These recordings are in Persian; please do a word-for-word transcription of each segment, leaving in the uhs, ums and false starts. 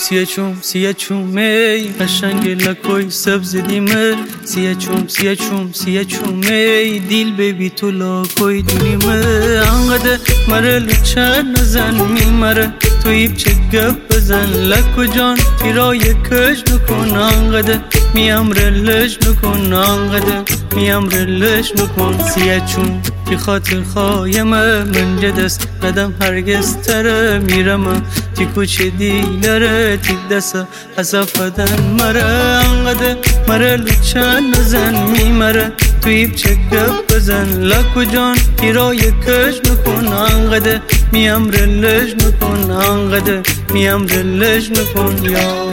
سیه چوم سیه چوم ای قشنگ لکوی سبز دیمه سیه چوم سیه چوم سیه چوم ای دیل بیبی تو لاکوی دونیمه انقدر مره لچه نزن میمره توی بچه گپ بزن لکو جان تیرای کش نکن انقدر میم رلش نکن انقدر میم رلش نکن سیه چوم تی خاطر خایمه من جدست قدم هرگز تره میرم تی کوچه دیلره تی دسته حسافدن مره انقدر مره لچه نزن میمره توی بچه گپ بزن لکو جان تیرای کش نکن انقدر میم رلش نکن انقدر میم رلش نکن یا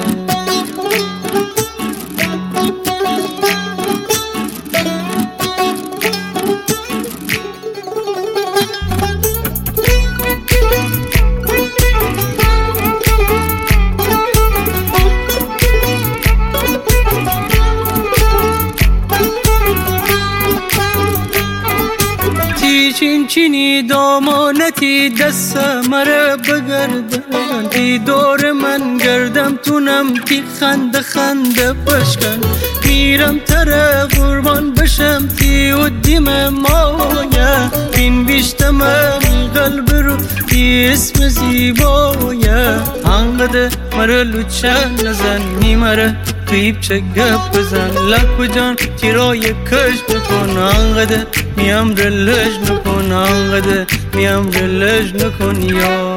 چین چینی دامانتی دست مره بگردن تی دور من گردم تونم تی خنده خنده بشکن میرم تره قربان بشم تی و دیم مایه این بیشتمم قلب رو تی اسم زیبایه انقدر مره لچه نزن میمره توی بچه گپ بزن لکو جان تیرای کش بکن انقدر میم رلش نکن انقدر میم رلش نکن یا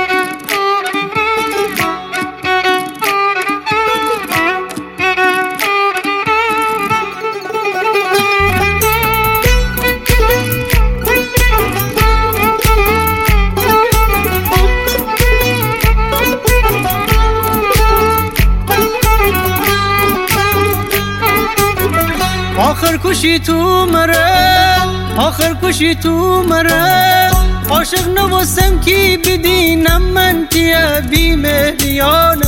آخر کشی تو مره آخر کشی تو مره عاشق نوستم کی بدینم من تیه بیمهریانه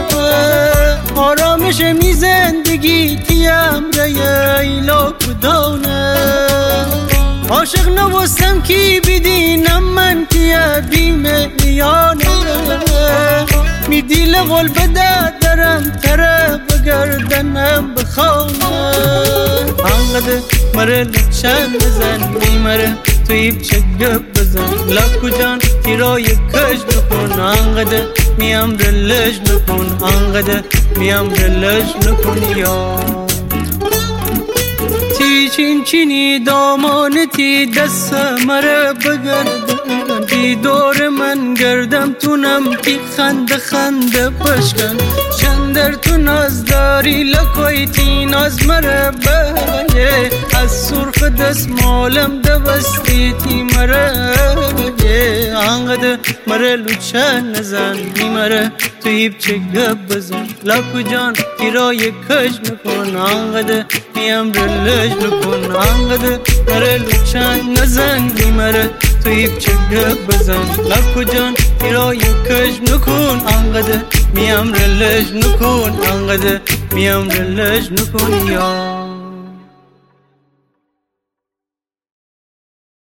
آرامش می زندگی تیم ریه ایلا کدانه عاشق نوستم کی بدینم من تیه بیمهریانه می دیل قل بده درم تره بگردنم بخوانه انقدر مره لچه نزن میمره توی بچه گپ بزن لکو جان تیرای کش نکن انقدر میم رلش نکن انقدر میم رلش نکن یا تی چین چینی دامانتی دست مره بگردن تی دور من گردم تونم تی خنده خنده بشکن چندر تو ناز داری لکوی تی ناز مره بگه از سرخ دست مالم دبستی تی مره بگه انقدر مره لچه نزن میمره توی بچه گپ بزن لکو جان تیرای کش نکن انقدر میم رلش نکن انقدر مره لچه نزن میمره توی بچه گپ بزن لکو جان تیرای کش نکن انقدر میم رلش نکن انقدر میم رلش نکن یا